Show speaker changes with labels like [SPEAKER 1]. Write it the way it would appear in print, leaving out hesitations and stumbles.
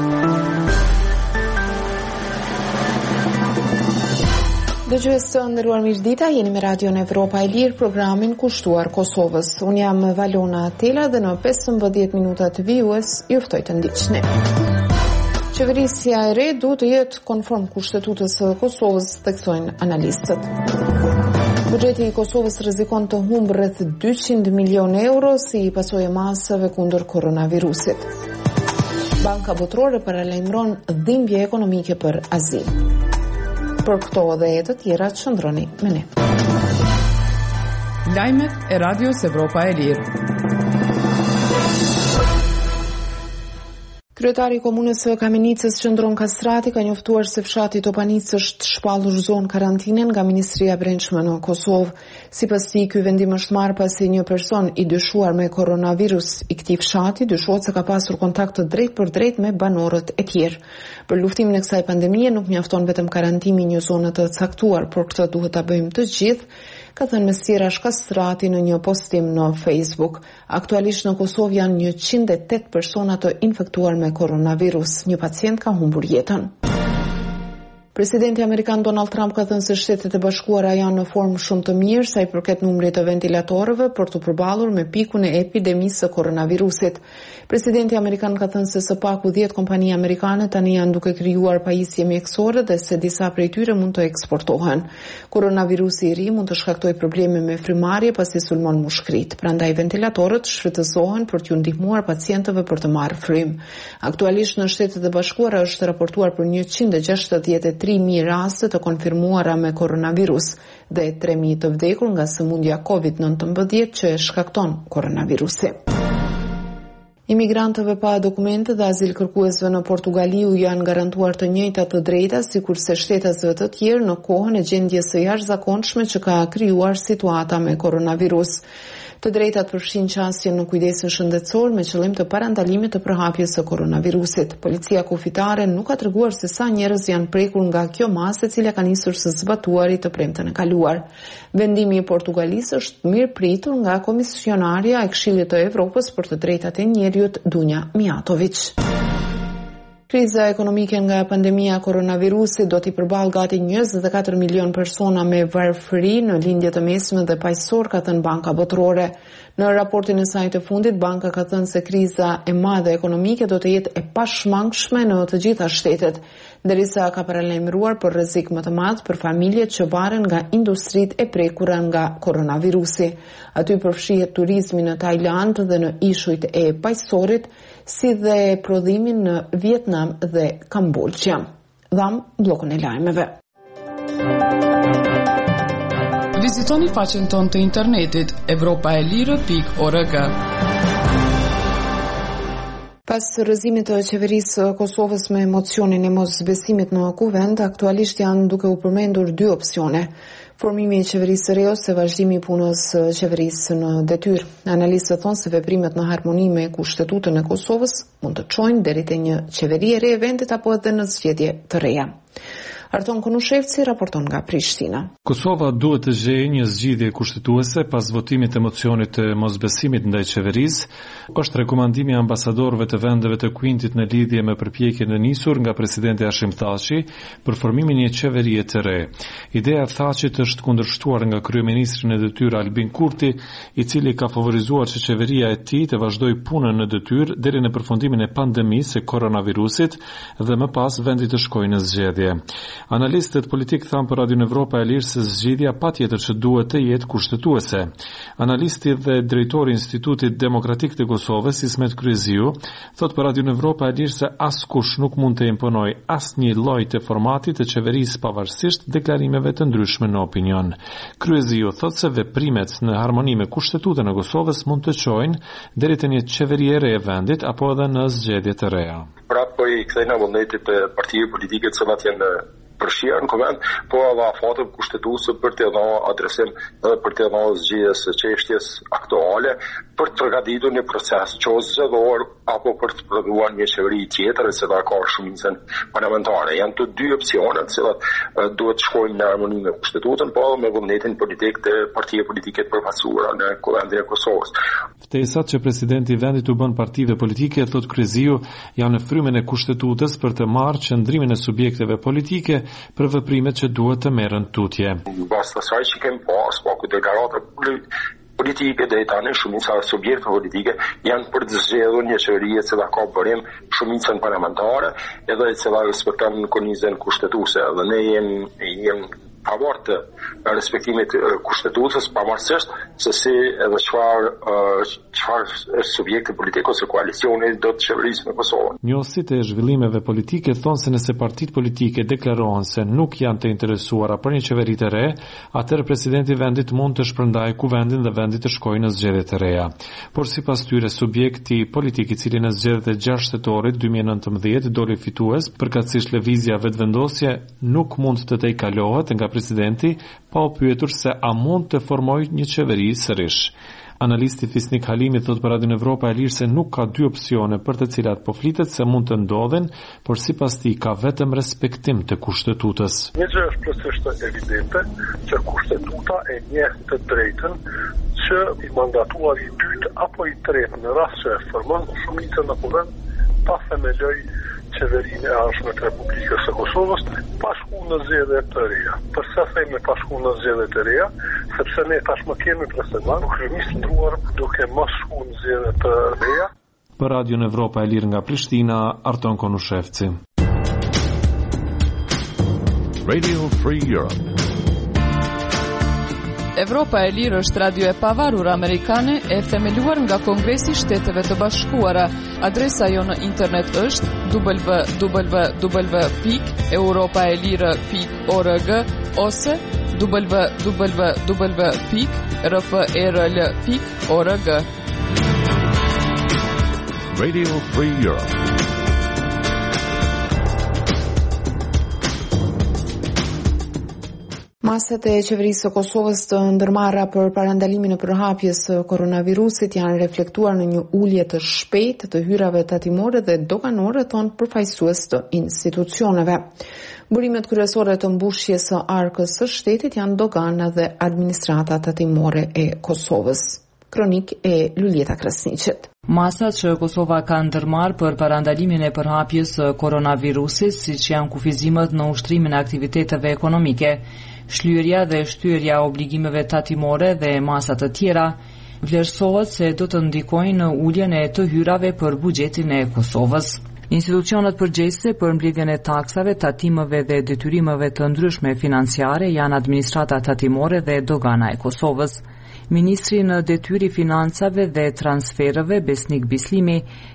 [SPEAKER 1] Dëgjues të nderuar mirëdita, jeni me Radion Evropa e Lirë, programin kushtuar Kosovës. Unë jam Valona Atela dhe në 15 minuta të vijues ju ftoj të ndiqni. Qeverisja e re duhet të jetë konform kushtetutës së Kosovës, theksojnë analistët. Buxheti i Kosovës rrezikon të humbë rreth 200 milionë euro si pasojë e masave kundër koronavirusit. Banka Botërore paralajmëron dhimbje ekonomike për azil. Për këto dhe e të tjera qëndroni me ne.
[SPEAKER 2] Lajmet e Radios Evropa e Lirë.
[SPEAKER 1] Kryetari i Komunës së Kamenicës Qendron Kastrati ka njoftuar se fshati Topanicë është shpallur zonë karantine nga Ministria e Brendshme në Kosovë. Sipas tij, ky vendim është marrë pasi një person i dyshuar me koronavirus i këtij fshati dyshohet se ka pasur kontakt të drejtpërdrejt me banorët e tjerë. Për luftimin e kësaj pandemie nuk mjafton vetëm karantimi një zone të caktuar, por këtë duhet ta bëjmë të gjithë, ka thënë Mesirash Kastrati në një postim në Facebook. Aktualisht në Kosovë janë 108 persona të infektuar me koronavirus. Një pacient ka humbur jetën. Presidenti Amerikan Donald Trump ka thënë se Shtetet e Bashkuara janë në formë shumë të mirë sa i përket numrit të ventilatorëve për të përballur me pikun e epidemisë së koronavirusit. Presidenti Amerikan ka thënë se së paku 10 kompani amerikane tani janë duke krijuar pajisje mjekësore dhe se disa prej tyre mund të eksportohen. Koronavirusi i ri mund të shkaktojë probleme me frymarrje pasi sulmon mushkrit. Prandaj ventilatorët shfrytëzohen për t'u ndihmuar pacientëve për të marrë frym. Aktualisht në Shtetet e Bashkuara është raportuar për 163.000 raste të konfirmuara me koronavirus dhe 3.000 të vdekur nga sëmundja COVID-19 që shkakton koronavirusi. Imigrantëve pa dokumente dhe azil kërkuesve në Portugali u janë garantuar të njëjtat të drejta sikurse shtetasve të tjerë në kohën e gjendjes së jashtëzakonshme që ka krijuar situata me koronavirus. Të drejtat përfshin qasjen në kujdesin shëndetësor me qëllim të parandalimit të përhapjes së koronavirusit. Policia kufitare nuk ka treguar se sa njerëz janë prekur nga kjo masë e cila ka nisur së zbatuarit të premten e kaluar. Vendimi i Portugalisë është mirë pritur nga komisionarja e Këshillit të Evropës për të drejtat e njerëzit Dunja Mijatović. Kriza ekonomike nga pandemia koronavirusit do t'i përballë gati 24 milion persona me varfëri në lindje të mesme dhe paqësor, ka thënë Banka Botërore. Në raportin e saj të fundit, banka ka thënë se kriza e madhe ekonomike do të jetë e pashmangshme në të gjitha shtetet, ndërsa ka paralajmëruar për rrezik më të madh për familjet që varen nga industritë e prekura nga koronavirusi. Aty përfshihet turizmi në Tajland dhe në ishujt e paqësorit, si dhe prodhimin në Vietnam dhe Kambodja. Dham bllokun e lajmeve.
[SPEAKER 2] Vizitoni faqen tonë të internetit evropaelire.org.
[SPEAKER 1] Pas rrëzimit të qeverisë Kosovës me mocionin e mosbesimit në kuvend, aktualisht janë duke u përmendur 2 opsione. Formimi i qeverisë së re ose vazhdimi i punës së qeverisë në detyrë. Analistët thonë se veprimet në harmoni me kushtetutën e Kosovës mund të çojnë deri te një qeveri e re e vendit apo edhe në zgjedhje të reja. Arton Konushevci raporton nga Prishtina.
[SPEAKER 3] Kosova duhet të gjejë një zgjidhje kushtetuese pas votimit të mocionit të mosbesimit ndaj qeverisë, është rekomandimi i ambasadorëve të vendeve të Kuintit në lidhje me përpjekjen e nisur nga presidenti Hashim Thaçi për formimin e një qeverie të re. Ideja e Thaçit është kundërshtuar nga kryeministri në detyrë Albin Kurti, i cili ka favorizuar që qeveria e tij të vazhdojë punën në detyrë deri në përfundimin e pandemisë së koronavirusit dhe më pas vendi të shkojë në zgjedhje. Analistët politik thanë për Radion Evropa e Lirë se zgjidhja patjetër që duhet të jetë kushtetuese. Analisti dhe drejtori i Institutit Demokratik të Kosovës, Ismet Kryeziu, thot për Radion Evropa e Lirë se askush nuk mund të imponojë asnjë lloj të formatit të qeverisë pavarësisht deklarimeve të ndryshme në opinion. Kryeziu thot se veprimet në harmoni me kushtetutën e Kosovës mund të çojnë deri te një qeveri e re e vendit apo edhe në zgjedhje të reja.
[SPEAKER 4] Prapë po i kthejna vullnetit të partive politike të cilat janë përfshirë në Kuvend, po edhe afatet kushtetuese për të dhënë adresim edhe për të dhënë zgjidhjes së çështjes aktuale, për të përgatitur një proces zgjedhor apo për të prodhuar një qeveri tjetër e cila ka shumicën parlamentare. Janë të dy opsionet, të cilat duhet të shkojnë në harmoni me kushtetutën, po edhe me vullnetin politik të partive politike të përfaqësuara në Kuvendin e Kosovës.
[SPEAKER 3] Ftesat që presidenti i vendit u bën partive politike, thot Kryeziu, janë në frymën e kushtetutës për të marrë qëndrimin e subjekteve politike për veprimet që duhet të merren tutje.
[SPEAKER 4] Basta asaj që kemi pas, ku deklarata politike dhe tani shumica e subjekteve politike janë për të zgjedhur një qeveri e cila ka bërim shumicën parlamentare edhe e cila respekton kornizën kushtetuese. Dhe ne jemi favor të respektimit kushtetutës, pavarësisht se si edhe çfarë subjekti politik ose koalicioni do të qeverisë në Kosovë.
[SPEAKER 3] Njësit e zhvillimeve politike thonë se nëse partitë politike deklarohen se nuk janë të interesuara për një qeveri të re, atëherë presidenti i vendit mund të shpërndajë kuvendin dhe vendi të shkojë në zgjedhje të reja. Por sipas tyre, subjekti politik i cili në zgjedhjet e 6 shtetorit 2019 doli fitues, përkatësisht lëvizja vetëvendosje, nuk mund të tejkalohet nga presidenti pa u pyetur se a mund të formojë një qeveri sërish. Analisti Fisnik Halimi thot për Radion Evropa e Lirë se nuk ka dy opsione për të cilat po flitet se mund të ndodhen, por sipas tij ka vetëm respektim të kushtetutës.
[SPEAKER 5] Një gjë është plotësisht evidente që kushtetuta e njeh të drejtën që i mandatuari i dytë apo i tretë në rast se formon shumicën në kuvend pa themeloj qeverinë e arshme të Republikës së Kosovës pa shku në zgjedhje të reja. Përsa themi pa shku në zgjedhje të reja, sepse ne tashmë kemi precedent, kryeministri ndruar duke mos shku në zgjedhje të reja.
[SPEAKER 3] Për Radion Evropa e Lirë nga Prishtina, Arton Konushevci.
[SPEAKER 6] Radio Free Europe.
[SPEAKER 2] Evropa e Lirë është radio e pavarur amerikane e themeluar nga Kongresi i Shteteve të Bashkuara. Adresa jo në internet është www.europaelire.org ose www.rfrl.org.
[SPEAKER 6] Radio Free Europe.
[SPEAKER 1] Masat e qeverisë së Kosovës të ndërmarra për parandalimin e përhapjes së koronavirusit janë reflektuar në një ulje të shpejtë të hyrave tatimore dhe doganore, thonë përfaqësues të institucioneve. Burimet kryesore të mbushjes së arkës së shtetit janë dogana dhe administrata tatimore e Kosovës. Kronik e Luljeta Krasniqit.
[SPEAKER 7] Masat që Kosova ka ndërmarrë për parandalimin e përhapjes së koronavirusit, siç janë kufizimet në ushtrimin e aktiviteteve ekonomike, shlyerja dhe shtyrja obligimeve tatimore dhe masat të tjera, vlerësohet se do të ndikojnë në uljen e të hyrave për buxhetin e Kosovës. Institucionet përgjegjëse për mbledhjen e taksave, tatimeve dhe detyrimeve të ndryshme financiare janë administrata tatimore dhe dogana e Kosovës. Ministri në detyri financave dhe transfereve Besnik Bislimi